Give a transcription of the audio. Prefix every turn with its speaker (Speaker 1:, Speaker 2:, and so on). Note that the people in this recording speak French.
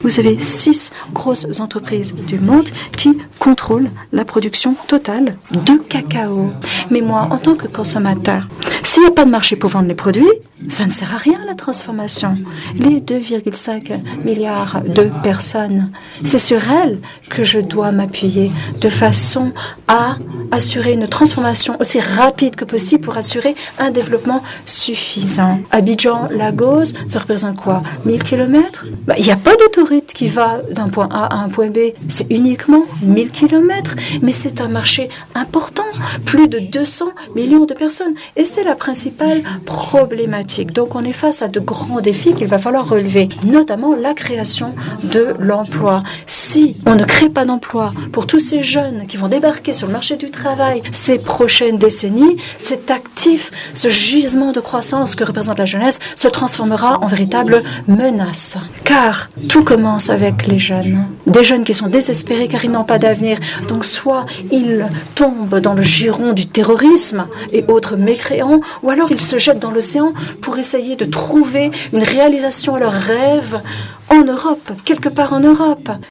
Speaker 1: vous avez 6 grosses entreprises du monde qui contrôlent la production totale de cacao. Mais moi, en tant que consommateur, s'il n'y a pas de marché pour vendre les produits, ça ne sert à rien la transformation. Les 2,5 milliards de personnes, c'est sur elles que je dois m'appuyer de façon à assurer une transformation aussi rapide que possible pour assurer un développement suffisant. Abidjan, Lagos, ça représente quoi? 1000 kilomètres? Il n'y a pas d'autoroute qui va d'un point A à un point B. C'est uniquement 1000 kilomètres. Mais c'est un marché important. Plus de 200 millions de personnes. Et c'est la principale problématique. Donc, on est face à de grands défis qu'il va falloir relever, notamment la création de l'emploi. Si on ne crée pas d'emploi pour tous ces jeunes qui vont débarquer sur le marché du travail ces prochaines décennies, cet actif, ce gisement de croissance que représente la jeunesse se transformera en véritable menace. Car tout commence avec les jeunes. Des jeunes qui sont désespérés car ils n'ont pas d'avenir. Donc soit ils tombent dans le giron du terrorisme et autres mécréants, ou alors ils se jettent dans l'océan pour essayer de trouver une réalisation à leurs rêves en Europe, quelque part en Europe.